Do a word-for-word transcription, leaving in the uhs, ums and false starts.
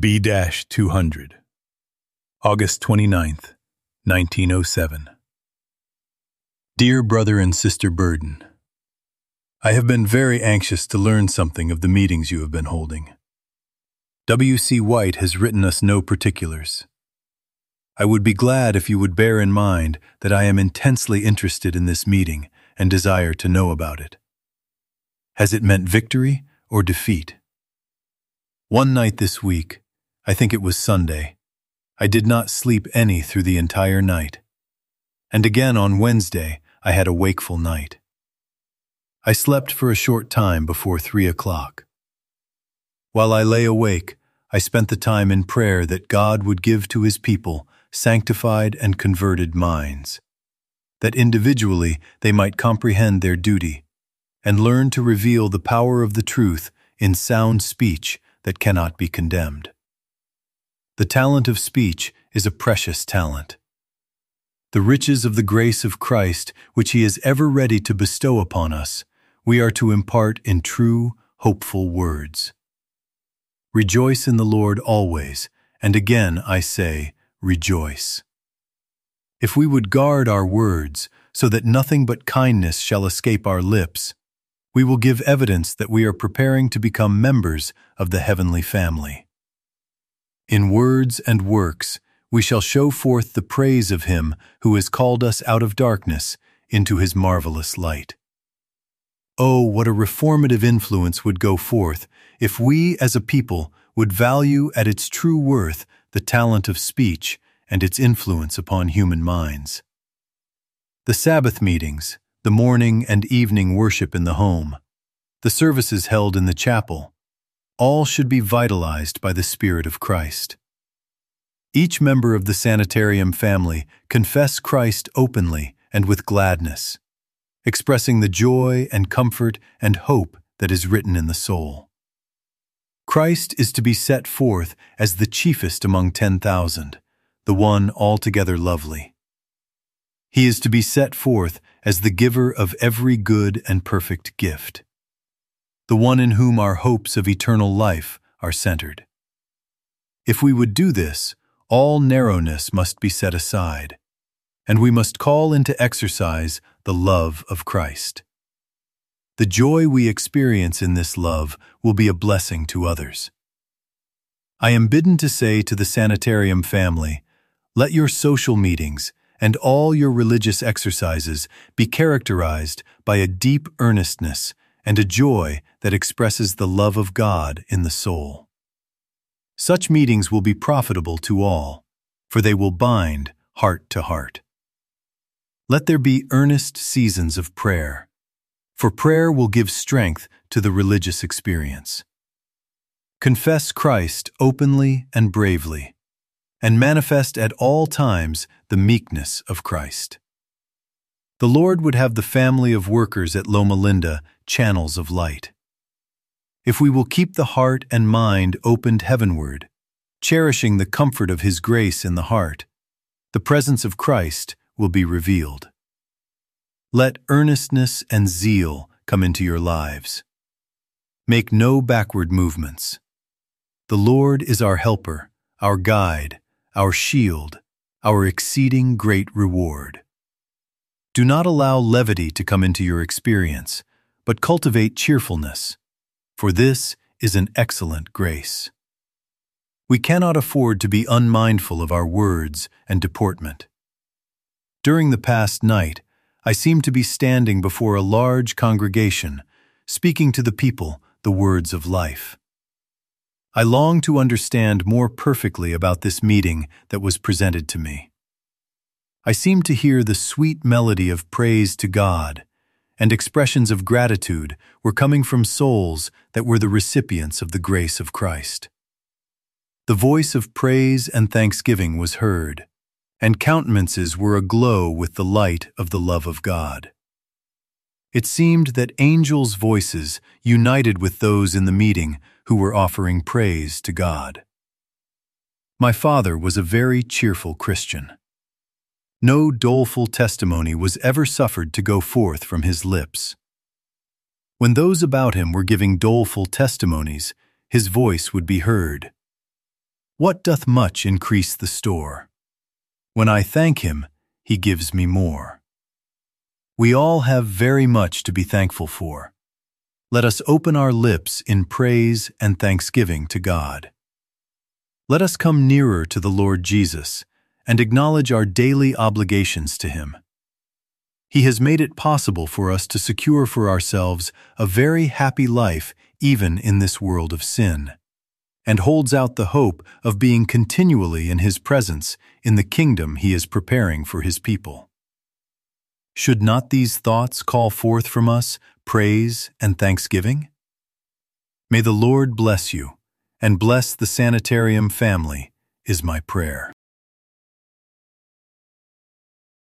B two hundred, August twenty-ninth, nineteen oh seven. Dear Brother and Sister Burden, I have been very anxious to learn something of the meetings you have been holding. W C White has written us no particulars. I would be glad if you would bear in mind that I am intensely interested in this meeting and desire to know about it. Has it meant victory or defeat? One night this week, I think it was Sunday, I did not sleep any through the entire night. And again on Wednesday, I had a wakeful night. I slept for a short time before three o'clock. While I lay awake, I spent the time in prayer that God would give to His people sanctified and converted minds, that individually they might comprehend their duty and learn to reveal the power of the truth in sound speech that cannot be condemned. The talent of speech is a precious talent. The riches of the grace of Christ, which He is ever ready to bestow upon us, we are to impart in true, hopeful words. Rejoice in the Lord always, and again I say, rejoice. If we would guard our words, so that nothing but kindness shall escape our lips, we will give evidence that we are preparing to become members of the heavenly family. In words and works, we shall show forth the praise of Him who has called us out of darkness into His marvelous light. Oh, what a reformative influence would go forth if we as a people would value at its true worth the talent of speech and its influence upon human minds. The Sabbath meetings, the morning and evening worship in the home, the services held in the chapel, all should be vitalized by the Spirit of Christ. Each member of the Sanitarium family confess Christ openly and with gladness, expressing the joy and comfort and hope that is written in the soul. Christ is to be set forth as the chiefest among ten thousand, the one altogether lovely. He is to be set forth as the giver of every good and perfect gift, the one in whom our hopes of eternal life are centered. If we would do this, all narrowness must be set aside, and we must call into exercise the love of Christ. The joy we experience in this love will be a blessing to others. I am bidden to say to the Sanitarium family, let your social meetings and all your religious exercises be characterized by a deep earnestness and a joy that expresses the love of God in the soul. Such meetings will be profitable to all, for they will bind heart to heart. Let there be earnest seasons of prayer, for prayer will give strength to the religious experience. Confess Christ openly and bravely, and manifest at all times the meekness of Christ. The Lord would have the family of workers at Loma Linda channels of light. If we will keep the heart and mind opened heavenward, cherishing the comfort of His grace in the heart, the presence of Christ will be revealed. Let earnestness and zeal come into your lives. Make no backward movements. The Lord is our helper, our guide, our shield, our exceeding great reward. Do not allow levity to come into your experience, but cultivate cheerfulness, for this is an excellent grace. We cannot afford to be unmindful of our words and deportment. During the past night, I seemed to be standing before a large congregation, speaking to the people the words of life. I long to understand more perfectly about this meeting that was presented to me. I seemed to hear the sweet melody of praise to God, and expressions of gratitude were coming from souls that were the recipients of the grace of Christ. The voice of praise and thanksgiving was heard, and countenances were aglow with the light of the love of God. It seemed that angels' voices united with those in the meeting who were offering praise to God. My father was a very cheerful Christian. No doleful testimony was ever suffered to go forth from his lips. When those about him were giving doleful testimonies, his voice would be heard. what doth much increase the store? When I thank him, he gives me more. We all have very much to be thankful for. Let us open our lips in praise and thanksgiving to God. Let us come nearer to the Lord Jesus and acknowledge our daily obligations to him. He has made it possible for us to secure for ourselves a very happy life even in this world of sin, and holds out the hope of being continually in his presence in the kingdom he is preparing for his people. Should not these thoughts call forth from us praise and thanksgiving? May the Lord bless you, and bless the Sanitarium family, is my prayer.